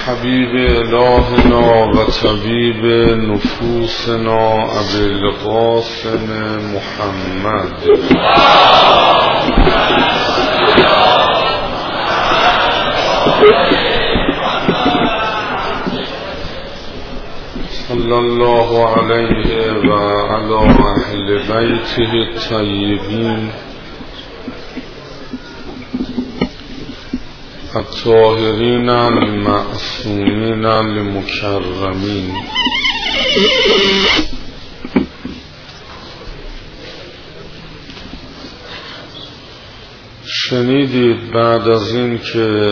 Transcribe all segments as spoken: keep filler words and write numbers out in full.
حبیب الهنا و طبیب نفوسنا ابی القاسم محمد صلی الله علیه و علی اهل بیته الطیبین الطاهرین المعصومین المکرمین. شنیدید بعد از این که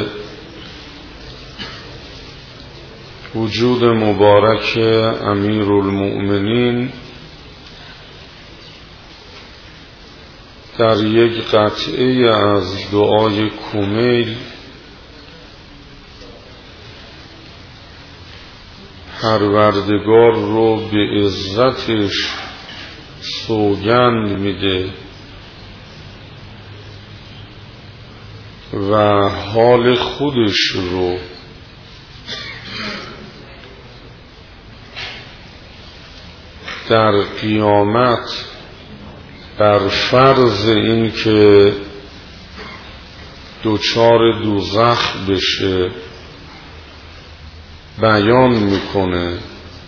وجود مبارک امیرالمؤمنین در یک قطعه از دعای کمیل پروردگار رو به عزتش سوگند میده و حال خودش رو در قیامت بر فرض این که دوچار دوزخ بشه بیان میکنه.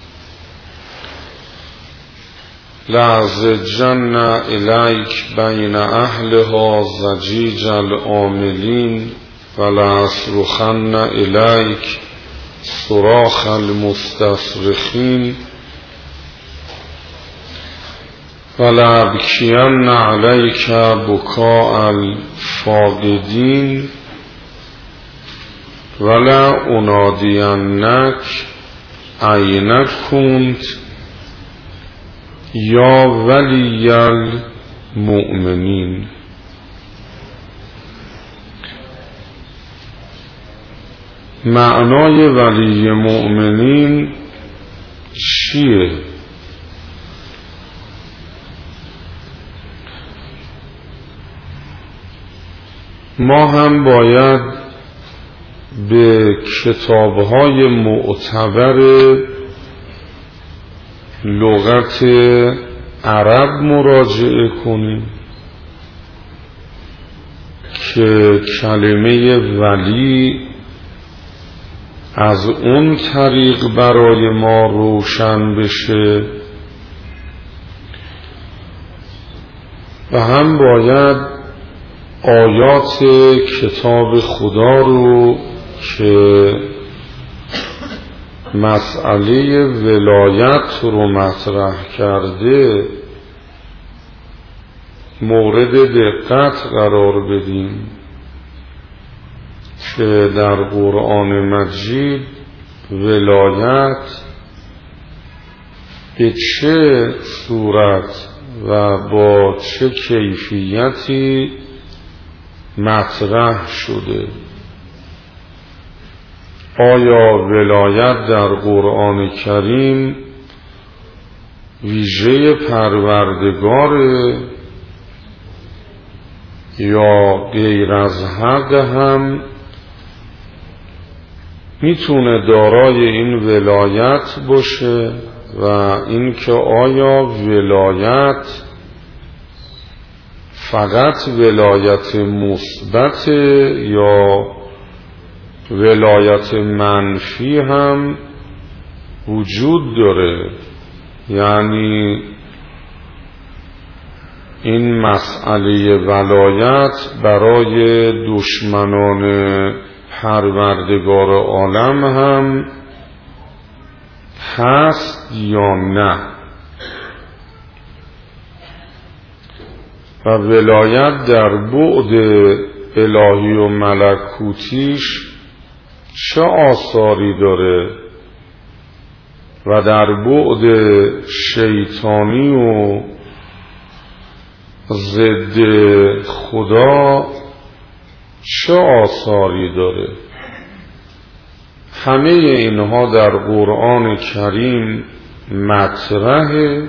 لأزجن الیک بین اهلها ضجیج العاملین و لأصرخن الیک صراخ المستصرخین و لأبکین علیک بکاء الفاقدین ولا انادینک این کنت یا ولی المؤمنین. معنای ولی مؤمنین چیه؟ ما هم باید به کتاب‌های معتبر لغت عرب مراجعه کنیم که کلمه ولی از اون طریق برای ما روشن بشه و هم باید آیات کتاب خدا رو که مسئله ولایت رو مطرح کرده مورد دقت قرار بدیم که در قرآن مجید ولایت به چه صورت و با چه کیفیتی مطرح شده. آیا ولایت در قرآن کریم ویژه پروردگار یا غیر از حق هم میتونه دارای این ولایت باشه و اینکه آیا ولایت فقط ولایت مثبت یا ولایت منفی هم وجود داره؟ یعنی این مسئله ولایت برای دشمنان پروردگار عالم هم هست یا نه؟ و ولایت در بعد الهی و ملکوتیش چه آثاری داره و در بعد شیطانی و ضد خدا چه آثاری داره؟ همه اینها در قرآن کریم مطرحه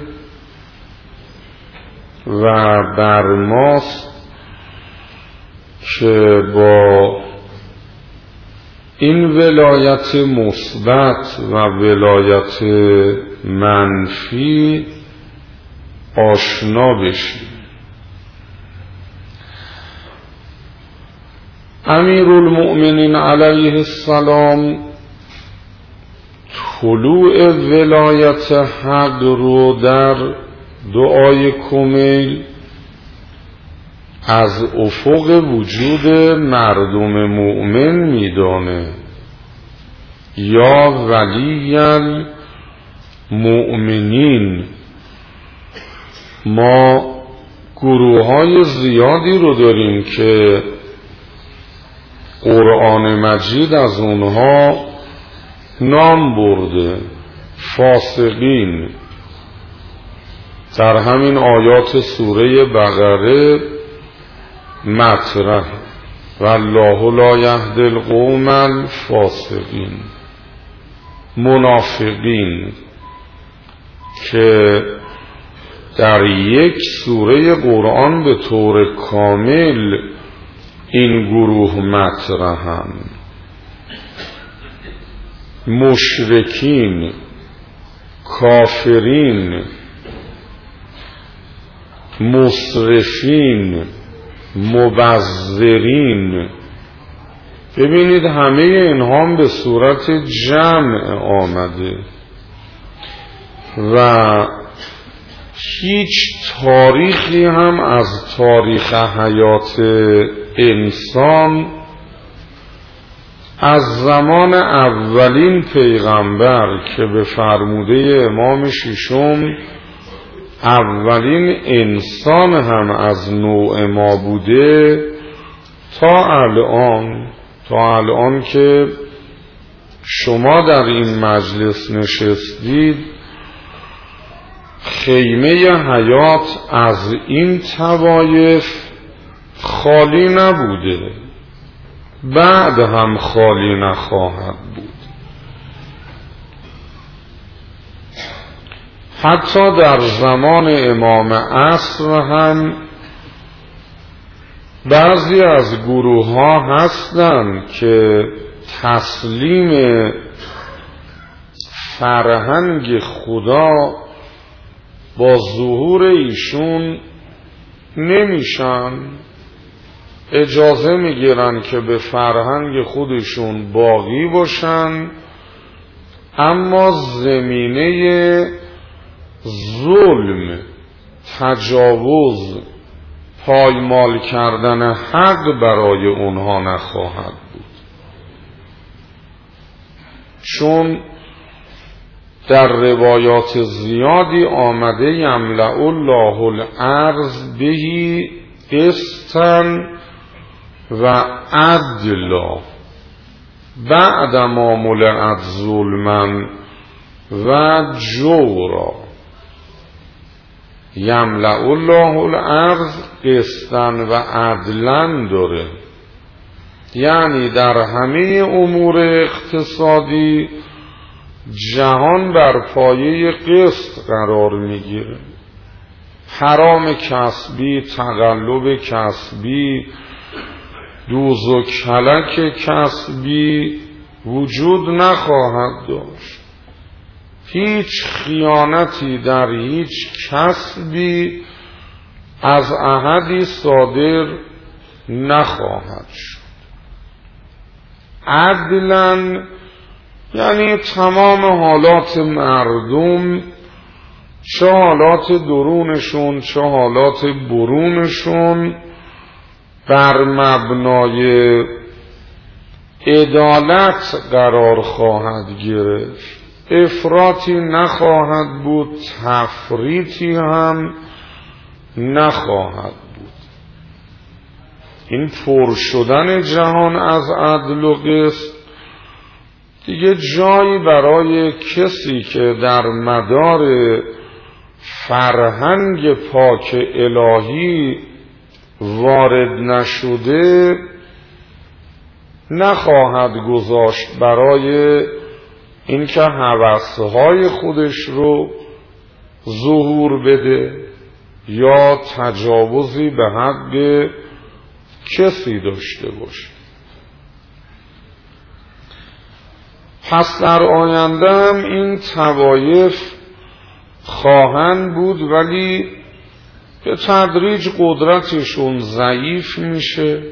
و بر ماست که با این ولایت مثبت و ولایت منفی آشنا بشیم. امیرالمؤمنین علیه السلام طلوع ولایت حق رو در دعای کمیل از افق وجود مردم مؤمن میدانه. یا ولی المؤمنین، ما گروه های زیادی رو داریم که قرآن مجید از اونها نام برده، فاسقین. در همین آیات سوره بقره مطرح والله لا یهدی القوم الفاسقین، منافقین، که در یک سوره قرآن به طور کامل این گروه مطرحن. مشرکین، کافرین، مسرفین، مبذرین. ببینید همه اینها به صورت جمع آمده و هیچ تاریخی هم از تاریخ حیات انسان از زمان اولین پیغمبر که به فرموده امام ششم اولین انسان هم از نوع ما بوده تا الان تا الان که شما در این مجلس نشستید، خیمه حیات از این طوایف خالی نبوده، بعد هم خالی نخواهد بود. حتی در زمان امام عصر هم بعضی از گروه ها هستند که تسلیم فرهنگ خدا با ظهور ایشون نمیشن، اجازه میگیرن که به فرهنگ خودشون باقی باشن، اما زمینه ظلم، تجاوز، پایمال کردن حق برای اونها نخواهد بود. چون در روایات زیادی آمده یملأ الله الارض بهی قسطا و عدلا بعد ما ملئت ظلما و جورا. یملأ الله الارض قسطا و عدلا داره، یعنی در همه امور اقتصادی جهان بر پایه قسط قرار میگیره. حرام کسبی، تقلب کسبی، دوز و کلک کسبی وجود نخواهد داشت. هیچ خیانتی در هیچ کسبی از احدی صادر نخواهد شد. عدلاً یعنی تمام حالات مردم، چه حالات درونشون چه حالات برونشون، بر مبنای عدالت قرار خواهد گرفت. افراطی نخواهد بود، تفریطی هم نخواهد بود. این پر شدن جهان از عدل و قسط دیگه جایی برای کسی که در مدار فرهنگ پاک الهی وارد نشده نخواهد گذاشت برای اینکه هوسهای خودش رو ظهور بده یا تجاوزی به حق کسی داشته باشه. پس در آینده هم این طوایف خواهند بود، ولی به تدریج قدرتشون ضعیف میشه،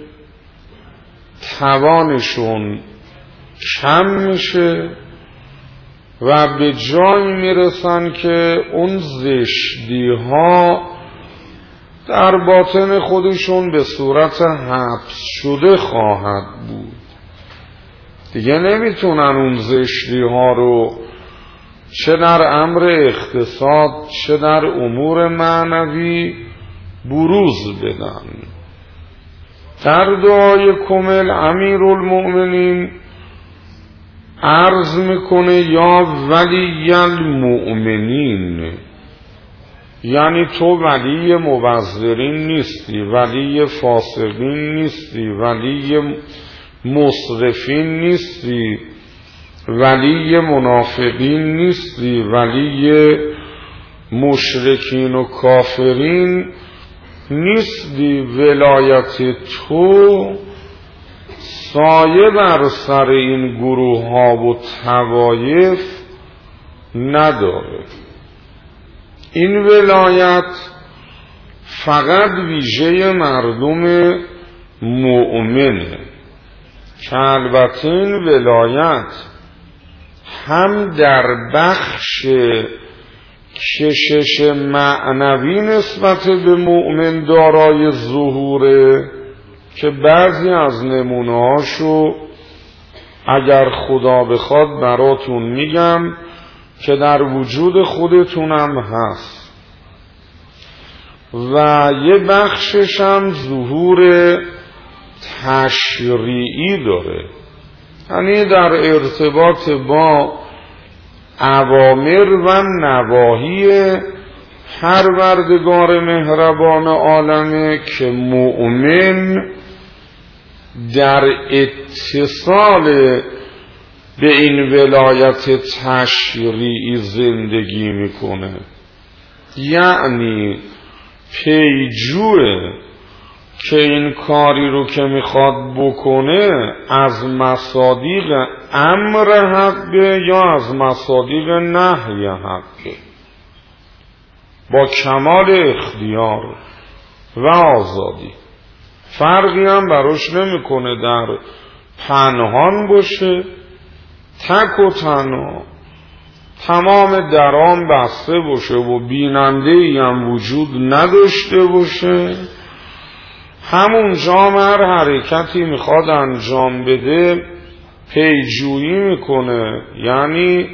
توانشون کم میشه و به جایی میرسن که اون زشتی ها در باطن خودشون به صورت حبس شده خواهد بود. دیگه نمیتونن اون زشتی ها رو چه در امر اقتصاد چه در امور معنوی بروز بدن. در دعای کمل امیرالمؤمنین عرض میکنه یا ولی المؤمنین، یعنی تو ولی مبذرین نیستی، ولی فاسقین نیستی، ولی مسرفین نیستی، ولی منافقین نیستی، ولی مشرکین و کافرین نیستی. ولایت تو سایه بر سر این گروه ها و طوایف نداره. این ولایت فقط ویژه مردم مؤمنه که البته این ولایت هم در بخش کشش معنوی نسبت به مؤمن دارای ظهوره که بعضی از نمونه‌هاشو اگر خدا بخواد براتون میگم که در وجود خودتونم هست، و یه بخشش هم ظهور تشریعی داره، یعنی در ارتباط با اوامر و نواهی پروردگار مهربان عالمه که مؤمن در اتصال به این ولایت تشریعی زندگی میکنه، یعنی پیجوه که این کاری رو که میخواد بکنه از مصادیق امر حقه یا از مصادیق نهی حقه، با کمال اختیار و آزادی. فرقی هم براش نمیکنه در پنهان باشه، تک و تنها، تمام درام بسته باشه و بیننده ای هم وجود نداشته باشه. همون جا هر حرکتی میخواد انجام بده پیجویی میکنه، یعنی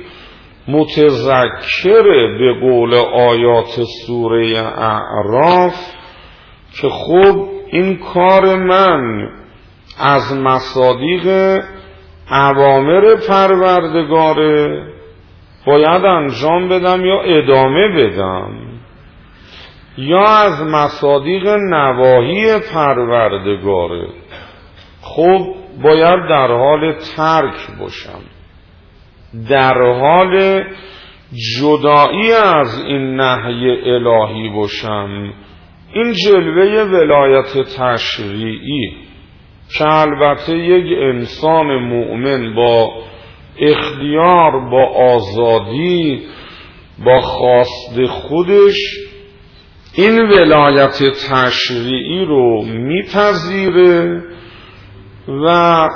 متذکره به قول آیات سوره اعراف که خب این کار من از مصادیق اوامر پروردگاره باید انجام بدم یا ادامه بدم، یا از مصادیق نواهی پروردگاره خب باید در حال ترک باشم، در حال جدایی از این نهی الهی باشم. این جلوه ولایت تشریعی که البته یک انسان مؤمن با اختیار، با آزادی، با خواست خودش این ولایت تشریعی رو میپذیره و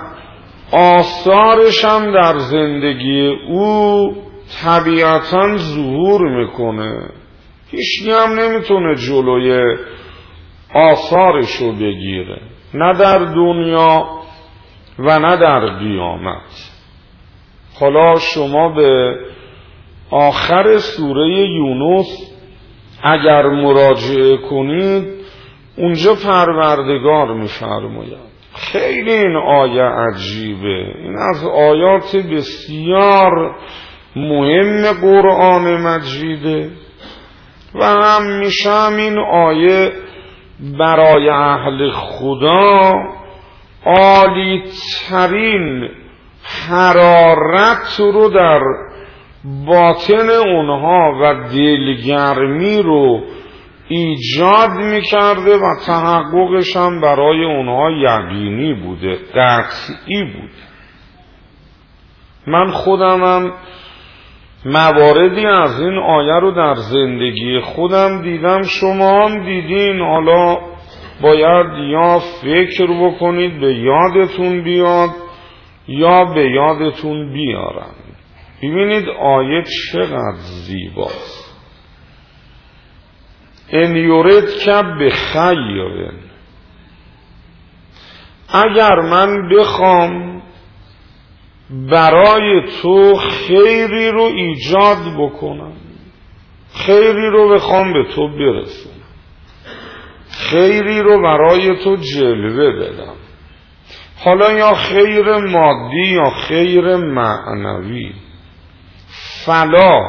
آثارش هم در زندگی او طبیعتاً ظهور میکنه. هیچکی هم نمیتونه جلوی آثارش رو بگیره، نه در دنیا و نه در قیامت. حالا شما به آخر سوره یونس اگر مراجعه کنید اونجا پروردگار میفرماید، خیلی این آیه عجیبه، این از آیات بسیار مهم قرآن مجیده و همیشه هم این آیه برای اهل خدا عالی ترین حرارت رو در باطن اونها و دلگرمی رو ایجاد میکرده و تحققش هم برای اونها یقینی بوده، قطعی بوده. من خودمم مواردی از این آیه رو در زندگی خودم دیدم، شما هم دیدین. حالا باید یا فکر بکنید به یادتون بیاد یا به یادتون بیارم. ببینید آیه چقدر زیباست. ان یردک بخیر، اگر من بخوام برای تو خیری رو ایجاد بکنم، خیری رو بخوام به تو برسونم، خیری رو برای تو جلوه بدم، حالا یا خیر مادی یا خیر معنوی، فلا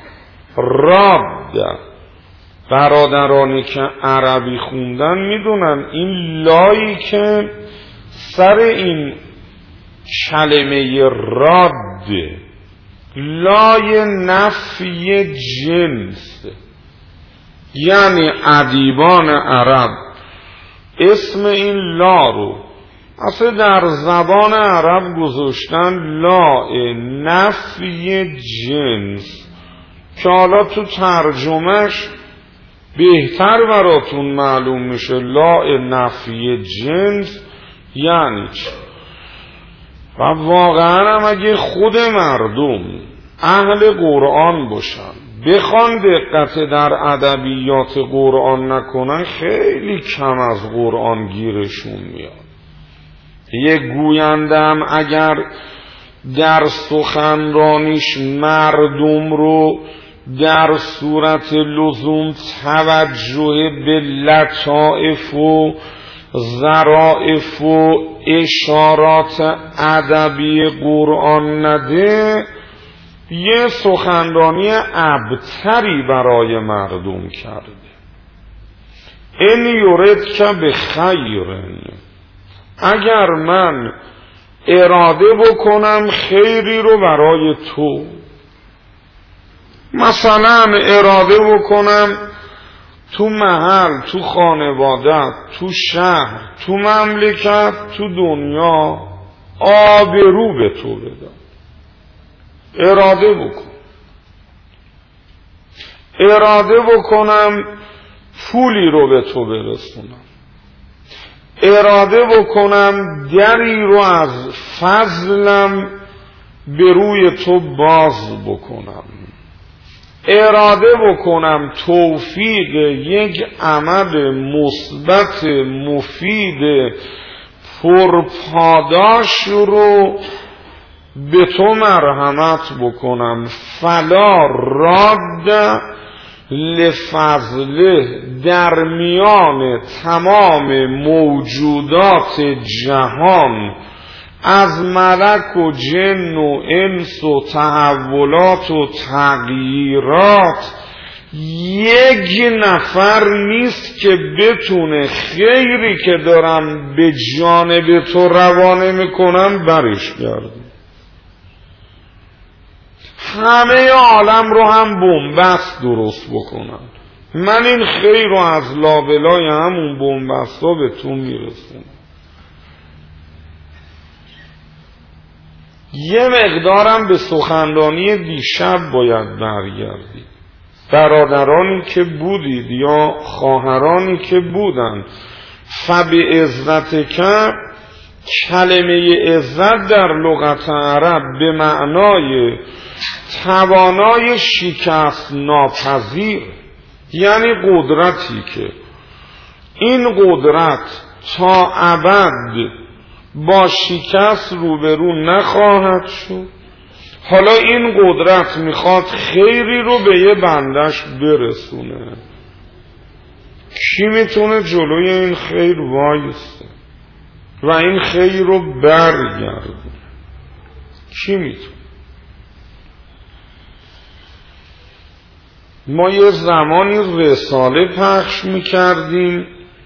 رد. برادرانی که عربی خوندن میدونن این لایی که سر این کلمه رد، لای نفی جنس، یعنی ادیبان عرب اسم این لا رو اصلا در زبان عرب گذاشتن لا نفی جنس، که حالا تو ترجمهش بهتر براتون معلوم میشه. لا نفی جنس یعنی چی؟ و واقعا هم اگه خود مردم اهل قرآن باشن، بخوان دقت در ادبیات قرآن نکنن، خیلی کم از قرآن گیرشون میاد. یک گویندم اگر در سخنرانیش مردم رو در صورت لزوم توجه به لطائف و ظرائف و اشارات ادبی قرآن نده، یه سخنرانی ابتری برای مردم کرده. ان یردک بخیر، اگر من اراده بکنم خیری رو برای تو، مثلا اراده بکنم تو محل، تو خانوادت، تو شهر، تو مملکت، تو دنیا آبرو به تو بدم، اراده بکن. اراده بکنم پولی رو به تو برسونم، اراده بکنم دری رو از فضلم به روی تو باز بکنم، اراده بکنم توفیق یک عمل مثبت مفید پرپاداش رو به تو مرحمت بکنم. فلا راد لفضله، در میان تمام موجودات جهان از ملک و جن و انس و تحولات و تغییرات یک نفر نیست که بتونه خیری که دارم به جانب تو روانه میکنم برش گردم. همه عالم رو هم بنبست درست بکنم، من این خیر رو از لابلای همون بنبست ها به تو میرسونم. یه مقدارم به سخنرانی دیشب باید برگردید. برادرانی که بودید یا خواهرانی که بودن، فبعزت که کلمه عزت در لغت عرب به معنای توانای شکست ناپذیر، یعنی قدرتی که این قدرت تا ابد با شکست روبرو نخواهد شد. حالا این قدرت میخواد خیری رو به یه بندش برسونه، کی میتونه جلوی این خیر وایسته و این خیر رو برگرده؟ کی میتونه؟ ما یه زمانی رساله پخش میکردیم،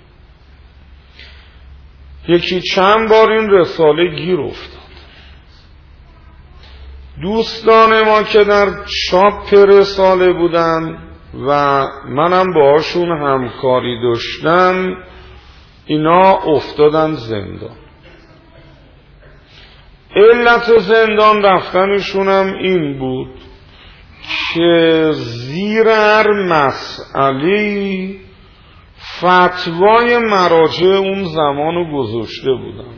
یکی چند بار این رساله گیر افتاد. دوستان ما که در چاپ رساله بودن و منم باهاشون همکاری داشتم، اینا افتادن زندان. علت زندان رفتنشونم این بود که زیر هر مسئله فتوای مراجع اون زمانو گذاشته بودن.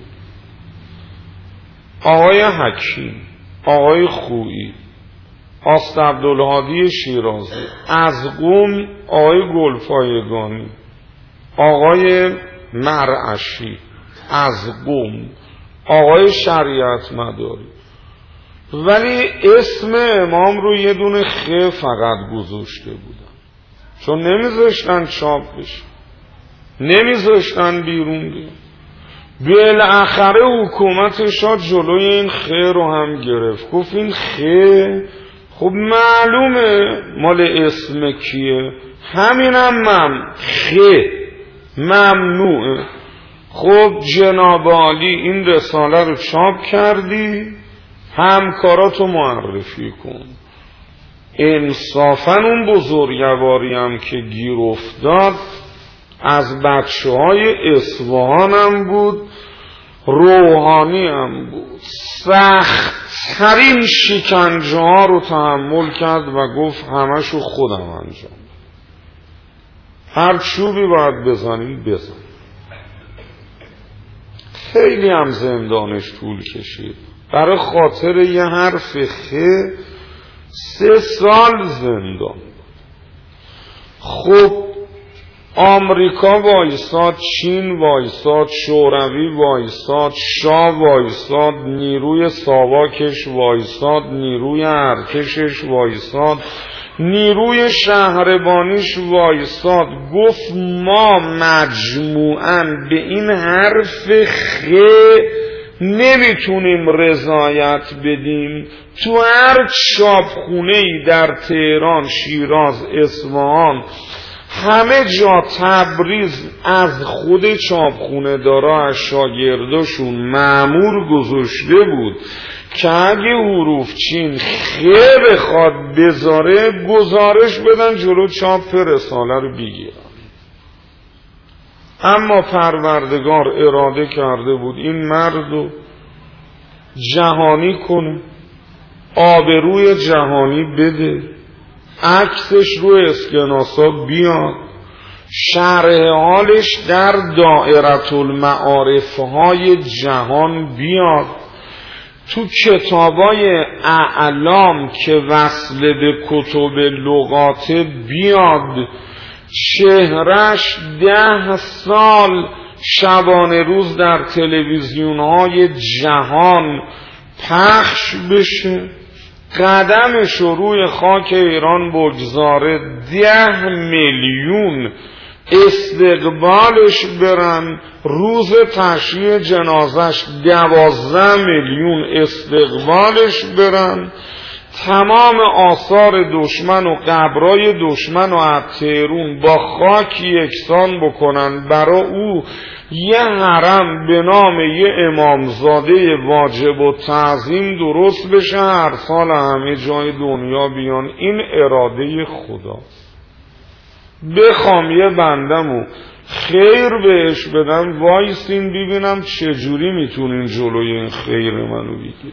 آقای حکیم، آقای خویی، آست عبدالهادی شیرازی، از قم آقای گلپایگانی، آقای مرعشی از قم، آقای شریعت مداری، ولی اسم امام رو یه دونه خ فقط گذاشته بودن، چون نمیذاشتن چاپ بشه، نمیذاشتن بیرون بیان. بالاخره حکومت شاه جلوی این خ رو هم گرفت، گفت این خ خب معلومه مال اسم کیه، همینم هم خ ممنوعه. خب جناب عالی این رساله رو چاپ کردی، همکاراتو معرفی کن. انصافاً اون بزرگواری هم که گیر افتاد از بچه های اصفهان هم بود، روحانی هم بود، سخت‌ترین شکنجه ها رو تحمل کرد و گفت همشو خودم انجام، هر چوبی باید بزنیم بزن. خیلی هم زندانش طول کشید، برای خاطر یه حرف خ سه سال زندان. خب آمریکا وایساد، چین وایساد، شوروی وایساد، شاه وایساد، نیروی ساواکش وایساد، نیروی ارتشش وایساد، نیروی شهربانیش وایساد. گفت ما مجموعاً به این حرف خ نمیتونیم رضایت بدیم. تو هر چاپخونه‌ای در تهران، شیراز، اصفهان، همه جا تبریز از خود چاپخونه دارا از شاگرداشون مأمور گذاشته بود که اگه حروف چین خ بخواد بذاره گزارش بدن جلو چاپ رساله رو بگیرن. اما پروردگار اراده کرده بود این مرد رو جهانی کنه، آبروی جهانی بده، عکسش رو اسکناسا بیاد، شرح حالش در دائره المعارف های جهان بیاد، تو کتابای اعلام که وصل به کتب لغات بیاد، چهرش ده سال شبانه روز در تلویزیون های جهان پخش بشه، قدمش روی خاک ایران بگذاره، ده میلیون استقبالش برن، روز تشییع جنازش دوازده میلیون استقبالش برن، تمام آثار دشمن و قبرای دشمن و عطرون با خاک یکسان بکنن، برای او یه حرم به نام یه امامزاده واجب و تعظیم درست بشه، هر سال همه جای دنیا بیان. این اراده خداست. بخوام یه بندمو خیر بهش بدم، وایسین ببینم چجوری میتونین جلوی این خیر منو بگیرین.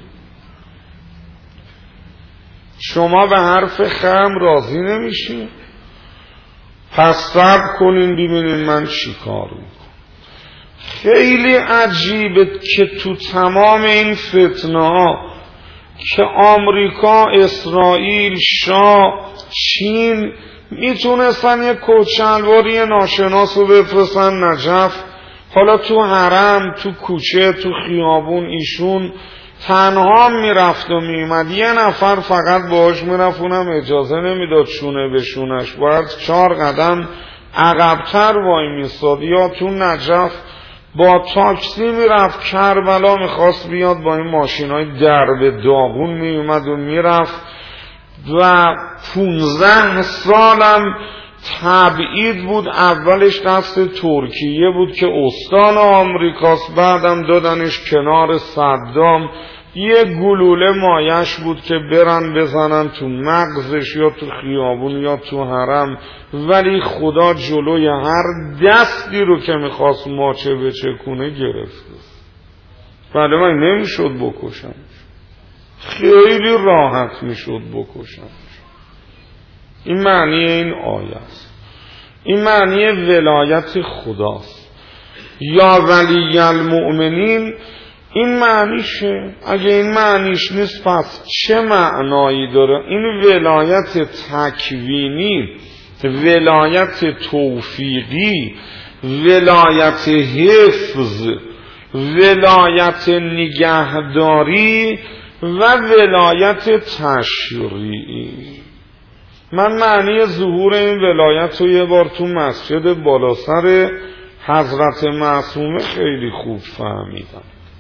شما به حرف خم راضی نمیشین، پس صبر کنین ببینین من چی کار میکنم. خیلی عجیبه که تو تمام این فتنه ها که آمریکا، اسرائیل، شاه، چین میتونستن یک کچلواری ناشناس رو بفرستن نجف، حالا تو حرم، تو کوچه، تو خیابون ایشون تنها میرفت و میومد، یه نفر فقط باهاش میرفت، اونم اجازه نمیداد شونه بشونش، باید چهار قدم عقبتر وای میستاد. یا تو نجف با تاکسی میرفت کربلا، میخواست بیاد با این ماشینای درب داغون میومد و میرفت. و پونزده سالم تبعید بود، اولش دست ترکیه بود که استان آمریکاست، بعدم دادنش کنار صدام، یه گلوله مایش بود که برن بزنن تو مغزش یا تو خیابون یا تو حرم، ولی خدا جلوی هر دستی رو که میخواست ماچه بچه کنه گرفته. بله من نمیشد بکشم، خیلی راحت میشد بکشم. این معنی این آیه است. این معنی ولایت خداست. یا ولی المؤمنین این معنیشه. اگه این معنیش نیست پس چه معنایی داره؟ این ولایت تکوینی، ولایت توفیقی، ولایت حفظ، ولایت نگهداری و ولایت تشریعی. من معنی ظهور این ولایت رو یه بار تو مسجد بالا سر حضرت معصومه خیلی خوب فهمیدم.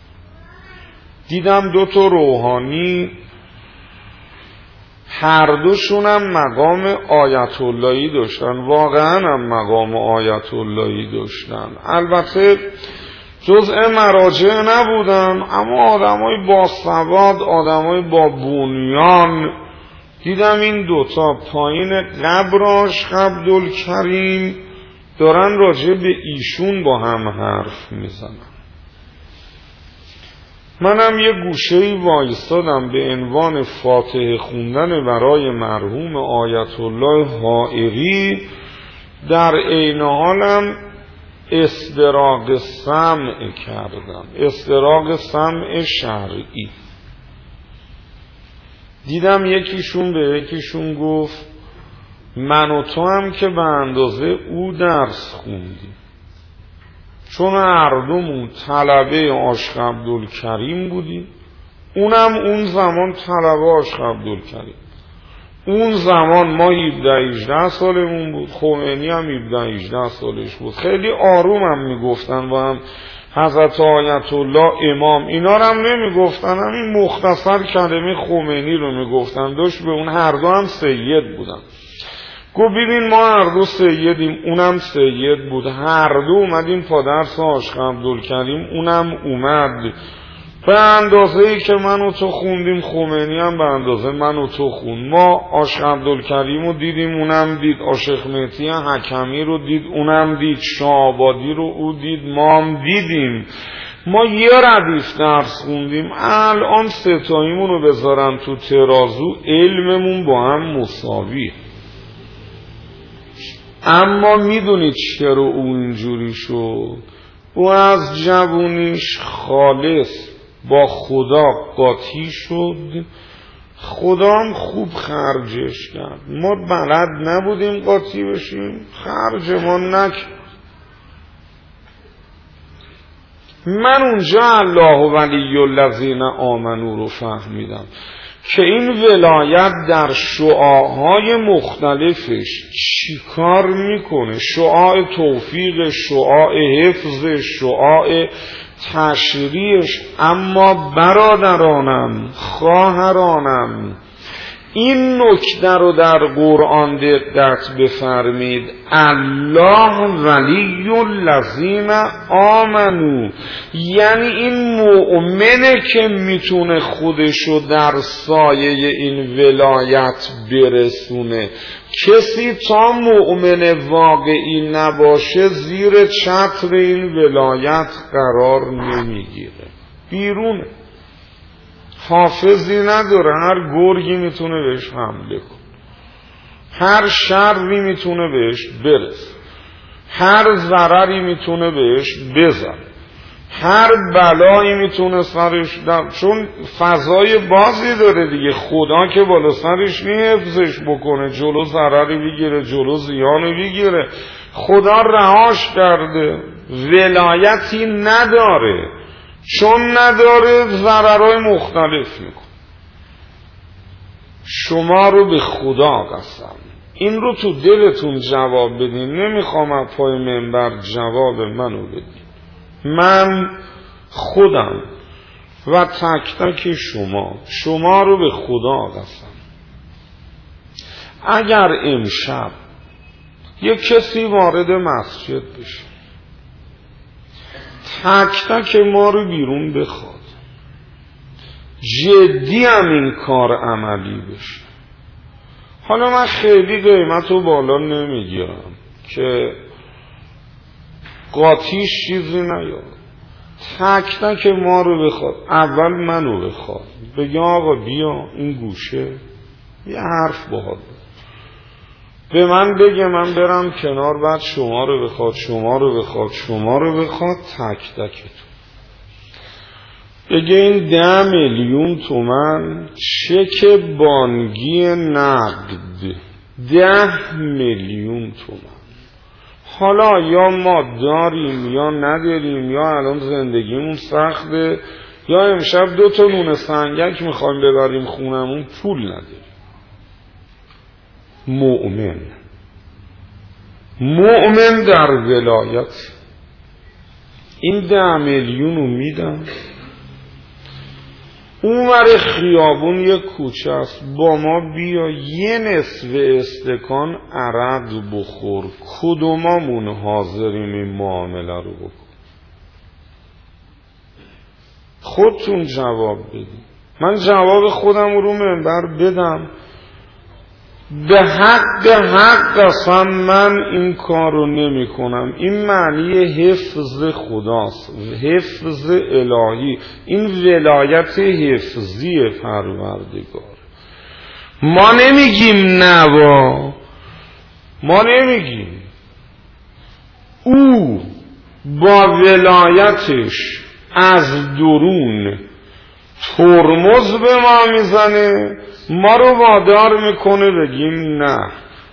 دیدم دو تا روحانی هر دوشونم مقام آیت اللهی داشتن، واقعا هم مقام آیت اللهی داشتن. البته جزء مراجع نبودن، اما آدمای با سواد، آدمای با بنیان. دیدم این دوتا پایین قبر عاشق عبدالکریم دارن راجع به ایشون با هم حرف میزنن. منم یه گوشه‌ای وایستادم به عنوان فاتحه خوندن برای مرحوم آیت الله حائری، در عین حالم استراق سمع کردم، استراق سمع شرعی. دیدم یکیشون به یکیشون گفت من و تو هم که به اندازه او درس خوندیم، چون هر دومون طلبه عاشق عبدالکریم بودیم، اونم اون زمان طلبه عاشق عبدالکریم. اون زمان ما هفده هجده سالمون بود، خمینی هم هفده هجده سالش بود. خیلی آروم هم میگفتن و هم حضرت آیت الله امام اینا رو هم نمیگفتن، همین مختصر کلمه خمینی رو میگفتن. داشت به اون هر دو هم سید بودن. گو ببین ما هر دو سیدیم، اونم سید بود، هر دو اومدیم پادرس عاشق عبدالکریم، اونم اومد. به اندازه ای که من و تو خوندیم خمینی هم به اندازه من و تو خوند. ما عاشق عبدالکریم رو دیدیم، اونم دید. عاشق مهدی حکمی رو دید، اونم دید. شاه‌آبادی رو او دید، ما هم دیدیم. ما یه ردیف درس خوندیم. الان ستاییمون رو بذارن تو ترازو، علممون با هم مساویه. اما میدونید چرا او اینجوری شد؟ او از جوونیش خالص با خدا قاطی شد، خدا هم خوب خرجش کرد. ما بلد نبودیم قاطی بشیم، خرج ما نکرد. من اونجا الله ولی الذین آمنو رو فهمیدم که این ولایت در شعاعهای مختلفش چی کار میکنه. شعاع توفیق، شعاع حفظ، شعاع تشریعش. اما برادرانم، خواهرانم، این نکته رو در قرآن دقت بفرمید. الله ولی الذین آمنو، یعنی این مؤمنه که میتونه خودشو در سایه این ولایت برسونه. کسی تا مؤمن واقعی نباشه زیر چتر این ولایت قرار نمیگیره، بیرونه. حافظی نداره، هر گرگی میتونه بهش حمله کنه، هر شری میتونه بهش برسه، هر ضرری میتونه بهش بزن، هر بلایی میتونه سرش در، چون فضای بازی داره دیگه. خدا که بالا سرش حفظش بکنه، جلو ضرری بگیره، جلو زیانی بگیره. خدا رهاش کرده، ولایتی نداره. چون نداره ضررهای مختلف میکن. شما رو به خدا قسم، این رو تو دلتون جواب بدین. نمیخوام از پای منبر جواب منو بدین. من خودم و تک تک شما، شما رو به خدا قسم، اگر امشب یک کسی وارد مسجد بشه، تک تک ما رو بیرون بخواد، جدی هم این کار عملی بشه. حالا من خیلی قیمت رو بالا نمیگیرم که قاطیش چیزی نیاد، تک تک ما رو بخواد، اول منو بخواد، بگه آقا بیا این گوشه یه حرف باهات به من بگه، من برم کنار، بعد شما رو بخواد، شما رو بخواد، شما رو بخواد، تک تکتون بگه این ده میلیون تومن چک بانکی نقد، ده میلیون تومن. حالا یا ما داریم یا نداریم، یا الان زندگیمون سخته، یا امشب دو تا نون سنگک میخوایم ببریم خونمون، پول نداریم. مؤمن مؤمن در ولایت این ده میلیون رو میدم. اونور خیابون یک کوچه است، با ما بیا یه نصف استکان عرق بخور، کدومامون حاضریم این معامله رو بکن؟ خودتون جواب بدید. من جواب خودم رو منبر بدم، به حق حق قسم من این کار رو نمی کنم. این معنی حفظ خداست، حفظ الهی، این ولایت حفظی پروردگار. ما نمیگیم نوا، ما نمیگیم، او با ولایتش از درون ترمز به ما میزنه، ما رو وادار میکنه بگیم نه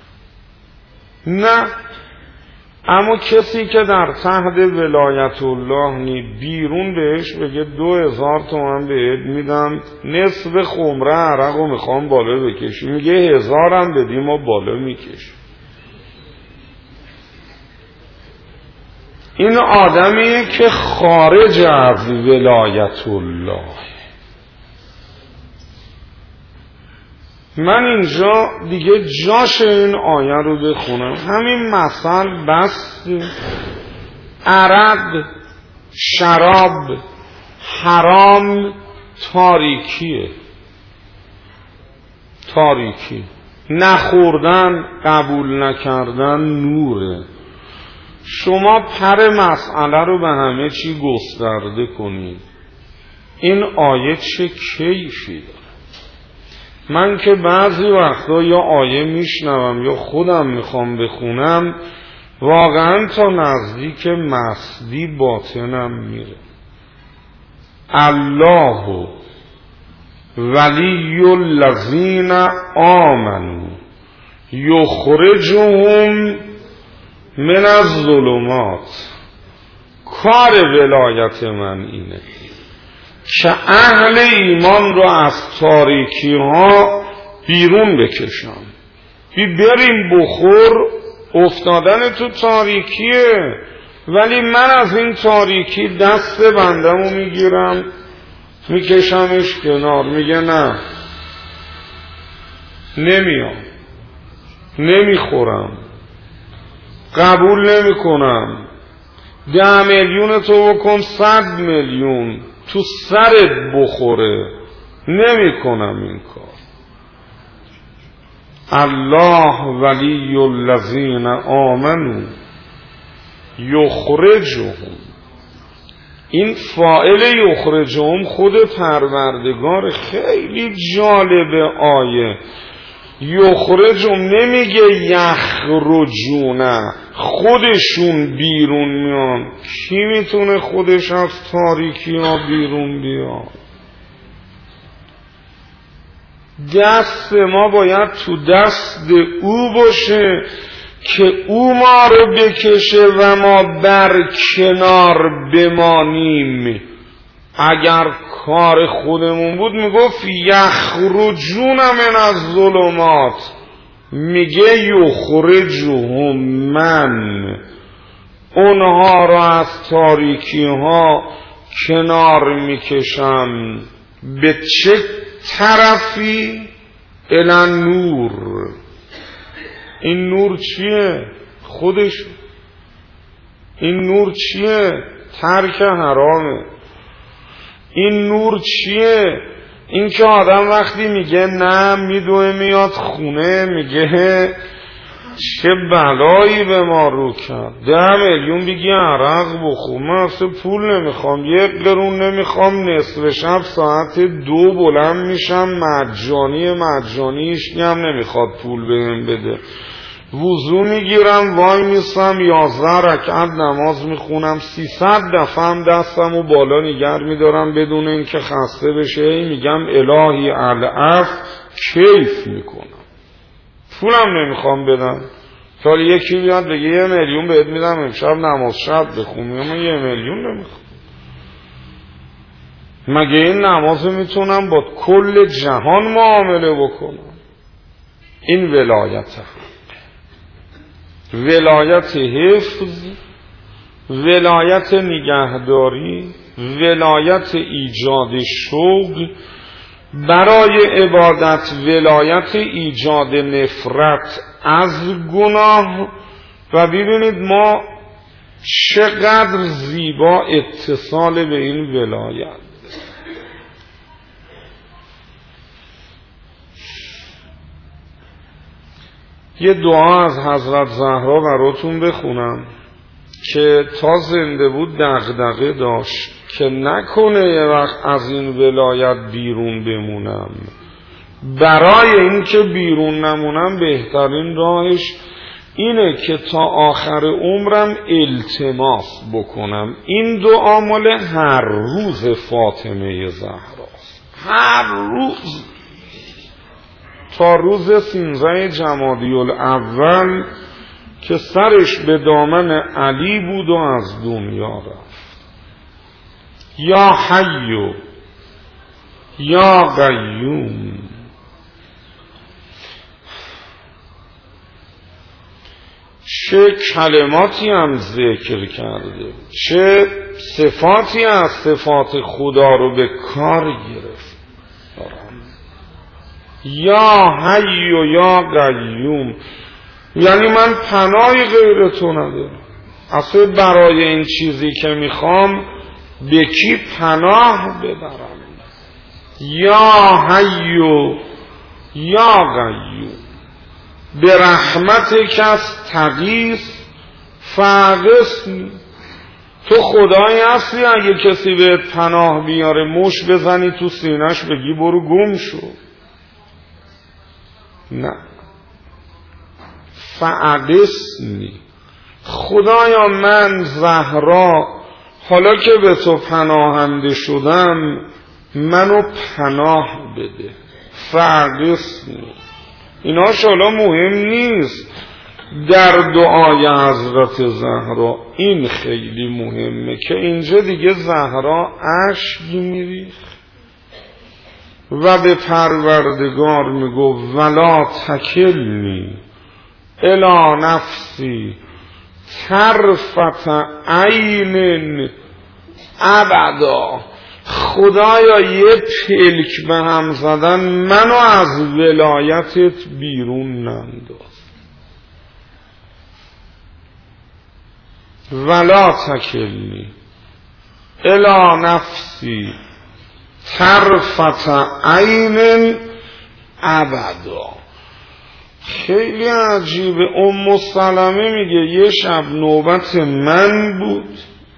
نه. اما کسی که در تحت ولایت الله نی، بیرون بهش بگه دو هزار تومن بهت میدم، نصف خمره عرق رو میخوام بالا بکشی، میگه هزارم بدیم و بالا میکشی. این آدمیه که خارج از ولایت الله. من اینجا دیگه جاش این آیه رو بخونم. همین مثل بس عرق، شراب، حرام، تاریکیه، تاریکی. نخوردن، قبول نکردن نوره. شما پر مسئله رو به همه چی گسترده کنید. این آیه چه کیفی داره. من که بعضی وقتا یا آیه میشنوم یا خودم میخوام بخونم، واقعا تا نزدیک مستی باطنم میره. الله ولی الذین آمنوا یخرجهم من الظلمات. کار ولایت من اینه که اهل ایمان رو از تاریکی ها بیرون بکشم. بی بریم بخور، افتادن تو تاریکیه، ولی من از این تاریکی دست بندمو میگیرم میکشمش کنار. میگه نه، نمیام، نمیخورم، قبول نمی کنم. ده میلیون تو بکن صد میلیون تو سرت بخوره، نمی کنم این کار. الله ولی الذین آمنوا یخرجهم. این فاعل یخرجهم خود پروردگار. خیلی جالبه آیه. یخرجهم نمیگه یخرجونه، خودشون بیرون میان. کی میتونه خودش از تاریکی ها بیرون بیاد؟ دست ما باید تو دست او باشه که او ما رو بکشه و ما بر کنار بمانیم. اگر کار خودمون بود میگفت یخرجون من الظلمات، میگه یخرجهم من، اونها را از تاریکی ها کنار میکشم. به چه طرفی؟ الی نور. این نور چیه؟ خودش. این نور چیه؟ ترک حرامه. این نور چیه؟ این که آدم وقتی میگه نه، میدوه میاد خونه، میگه چه بلایی به ما رو کرد. ده میلیون بگی عرق بخور، من اصلا پول نمیخوام، یک قرون نمیخوام، نصف شب ساعت دو بلند میشم مجانی مجانی، هیچکی هم نمیخواد پول بهم بده، وضو میگیرم وای میستم یازده رکعت نماز میخونم، سیصد دفعه هم دستم و بالا نگر میدارم بدون اینکه خسته بشه، میگم الهی العف، کیف میکنم، پولم نمیخوام بدم. تا یکی بیاد بگه یه میلیون بهت میدم امشب نماز شب بخون، میگم من یه میلیون نمیخوام. مگه این نماز میتونم با کل جهان معامله بکنم؟ این ولایت ولایت حفظ، ولایت نگهداری، ولایت ایجاد شوق برای عبادت، ولایت ایجاد نفرت از گناه. و ببینید ما چقدر زیبا اتصال به این ولایت. یه دعا از حضرت زهرا براتون بخونم که تا زنده بود دغدغه داشت که نکنه یه وقت از این ولایت بیرون بمونم. برای این که بیرون نمونم بهترین راهش اینه که تا آخر عمرم التماس بکنم. این دعا مال هر روز فاطمه زهراست، هر روز تا روز سیزده جمادی الاول که سرش به دامن علی بود و از دنیا رفت. یا حی یا قیوم، چه کلماتی هم ذکر کرده، چه صفاتی از صفات خدا رو به کار گرفت. یا حی و یا قیوم یعنی من پناهی غیر تو ندارم، اصلا برای این چیزی که میخوام به کی پناه ببرم؟ یا حی و یا قیوم به رحمت کس تقیس فاغثنی. تو خدایی هستی اگه کسی بهت پناه بیاره مش بزنی تو سینش بگی برو گم شو؟ نه، فاغثنی. خدایا من زهرا حالا که به تو پناهنده شدم منو پناه بده، فاغثنی. اینا شالا مهم نیست در دعای حضرت زهرا، این خیلی مهمه که اینجا دیگه زهرا اشک میریخت و به پروردگار میگو ولا تکلنی الی نفسی طرفت عین ابدا. خدایا یه پلک به هم زدن منو از ولایتت بیرون ننداز. ولا تکلنی الی نفسی طرفت عین ابدا. خیلی عجیبه. ام سلمه میگه یه شب نوبت من بود،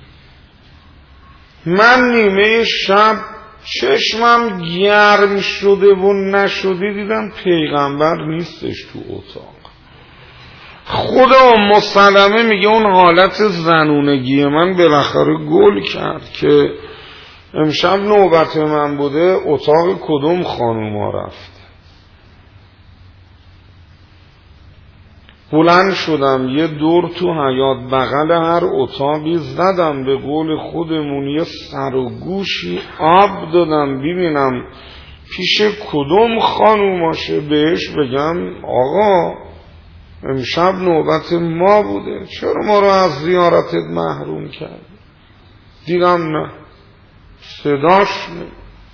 من نیمه شب چشمم گرم شده و نشده دیدم پیغمبر نیستش تو اتاق. خود ام سلمه میگه اون حالت زنونگی من بالاخره گل کرد که امشب نوبت من بوده، اتاق کدوم خانوما رفت. بلند شدم یه دور تو حیاط بغل هر اتاقی زدم، به قول خودمون یه سر و گوشی آب دادم ببینم پیش کدوم خانوماشه، بهش بگم آقا امشب نوبت ما بوده، چرا ما رو از زیارتت محروم کرد؟ دیدم نه، صداش نه.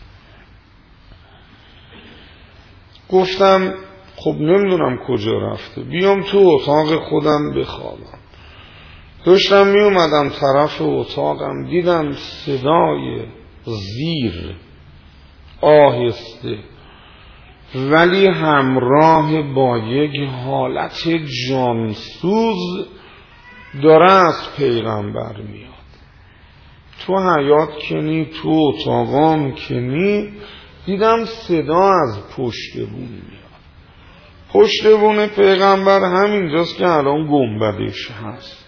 گفتم خب نمیدونم کجا رفته، بیام تو اتاق خودم بخوابم. داشتم می اومدم طرف اتاقم دیدم صدای زیر آهسته ولی همراه با یک حالت جانسوز داره از پیغمبر میاد. تو حیات کنی، تو اتاقام کنی، دیدم صدا از پشت بون میاد. پشت بون پیغمبر همینجاست که الان گنبدش هست.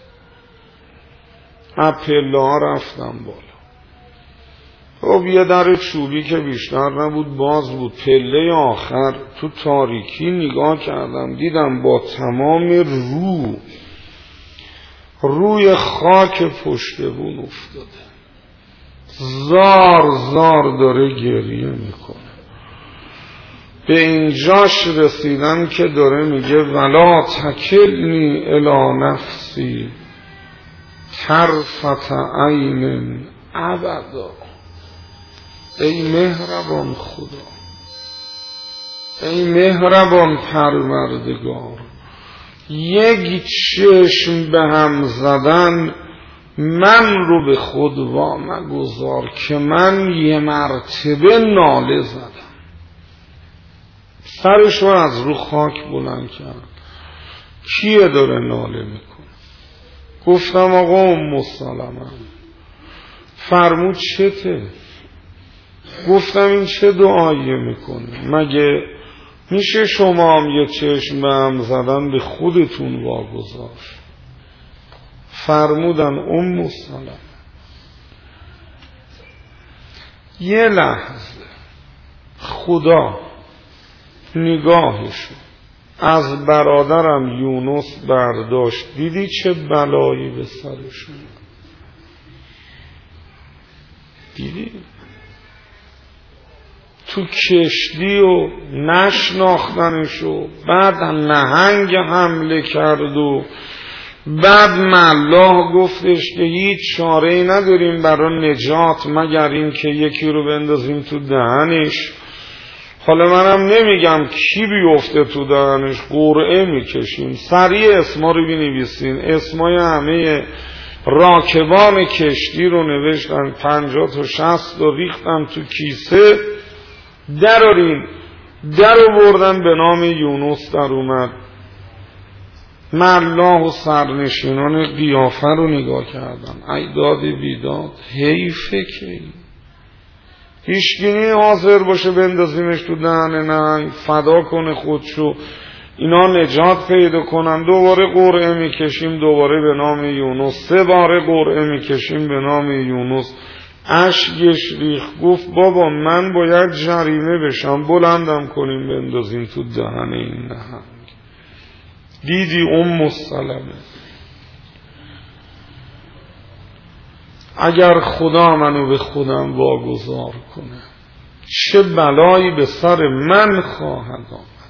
از پله ها رفتم بالا. خب یه در چوبی که بیشتر نبود باز بود. پله آخر تو تاریکی نگاه کردم، دیدم با تمام رو روی خاک پشت بون افتاده، زار زار داره گریه میکنه. به اینجاش رسیدم که داره میگه ولا تکلنی الی نفسی طرفت عین ابدا. ای مهربان خدا، ای مهربان پروردگار، یک چشم به هم زدن من رو به خود وا مگذار که من یه مرتبه ناله زدم. سرش رو از رو خاک بلند کرد. کیه داره ناله میکنه؟ گفتم آقا ام سلمة. فرمود چته؟ گفتم این چه دعایی میکنه؟ مگه میشه شما هم یه چشم به هم زدن به خودتون واگذار؟ فرمودن ام سلمة یه لحظه خدا نگاهشو از برادرم یونس برداشت، دیدی چه بلایی به سرشون؟ دیدی؟ تو کشتی و نشناختنش و بعد نهنگ حمله کرد و بعد الله گفتش که هیچ چاره‌ای نداریم برای نجات مگر این که یکی رو بندازیم تو دهنش. حالا منم نمیگم کی بیفته تو دهنش، قرعه میکشیم. سریع اسما رو بنویسین، اسمای همه راکبان کشتی رو نوشتن، پنجاه تا شصت رو ریختن تو کیسه، درارین در رو بردن به نام یونس در اومد. ملاح و سرنشینان قیافه رو نگاه کردن، ای داد بیداد، حیفه که هیچگینی حاضر باشه بندازیمش تو دهن نهنگ فدا کنه خودشو، اینا نجات پیدا کنن. دوباره قرعه میکشیم، دوباره به نام یونس، سه باره قرعه میکشیم به نام یونس. اشکش ریخ، گفت بابا من باید جریمه بشم، بلندم کنیم بندازیم تو دهن این نهنگ. دیدی ام سلمة؟ اگر خدا منو به خودم واگذار کنه چه بلایی به سر من خواهد آمد.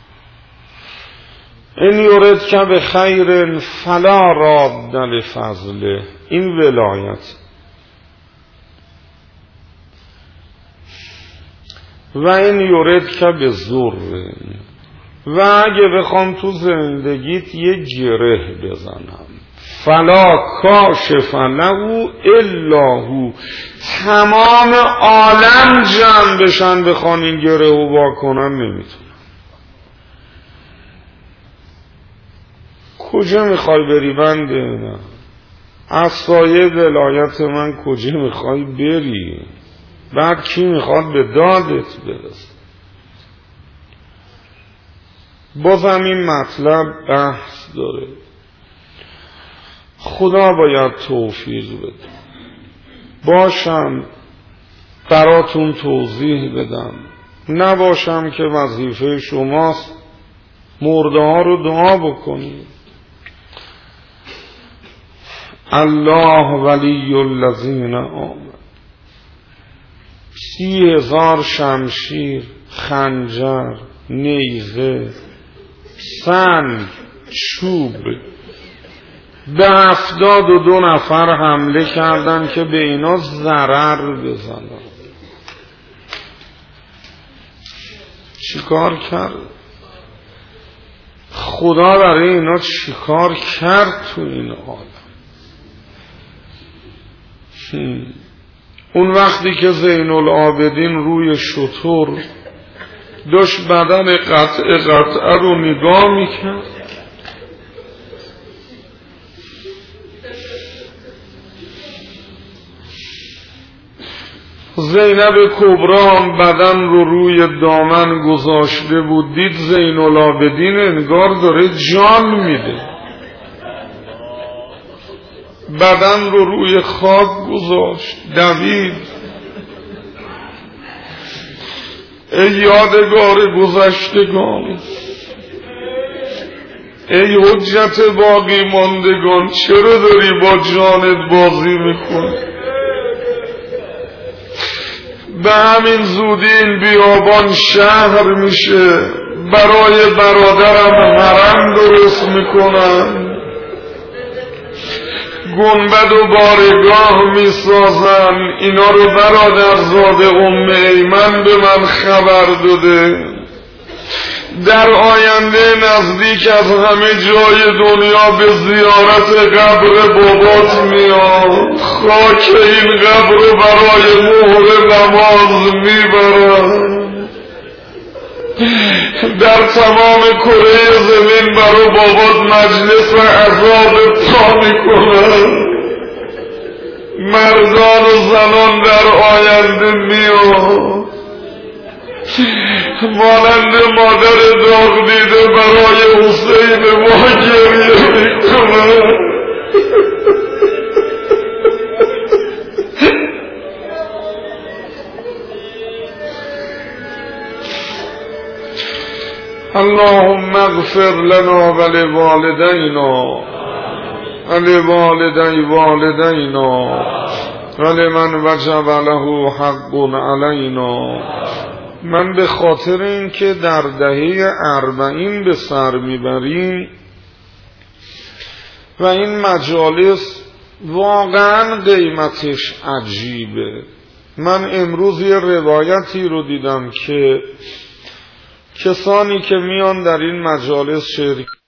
این یورد که به خیر فلا راد لفضله. این ولایت و این یورد که به ذره. و اگه بخوام تو زندگیت یه گره بزنم فلا کاشف له الا هو، تمام عالم جمع بشن بخوان این گره رو وا کنن نمیتونن. کجا میخوای بری بنده؟ نه از سایه ولایت من کجا میخوای بری؟ بعد کی میخواد به دادت برسه؟ بازم این مطلب بحث داره. خدا باید توفیق بده. باشم براتون توضیح بدم، نباشم که وظیفه شماست مرده ها رو دعا بکنید. الله ولی الذین آمنوا. سی هزار شمشیر، خنجر، نیزه، سنگ، چوب به هفتاد و دو نفر حمله کردن که به اینا ضرر بزنن. چیکار کرد؟ خدا برای اینا چیکار کرد تو این عالم؟ اون وقتی که زین العابدین روی شتر داشت بدن قطعه قطعه رو نگاه میکرد. زینب کبرا بدن رو روی دامن گذاشته بود، دید زین العابدین انگار داره جان میده، بدن رو روی خاک گذاشت، دوید. ای یادگار گذشتگان، ای حجت باقی ماندگان، چرا داری با جانت بازی میکنی؟ به همین زودی این بیابان شهر میشه، برای برادرم حرم درست میکنن، گنبد و بارگاه میسازن. اینا رو برادرزاده ام ایمن به من خبر داده. در آینده نزدیک از همه جای دنیا به زیارت قبر بابات میاد، خاک این قبر رو برای مهر نماز میبرن. در تمام کره زمین برای بابات مجلس عذاب تا میکنن. مردان و زنان در آینده میاد، مانند مادر داغ دیده برای حسین ما گریه میکنه. اللهم اغفر لنا ولوالدینا ولوالدی والدینا ولمن وجب له حق علینا. من به خاطر این که در دهه اربعین به سر میبریم و این مجالس واقعا قیمتش عجیبه، من امروز یه روایتی رو دیدم که کسانی که میان در این مجالس شرکت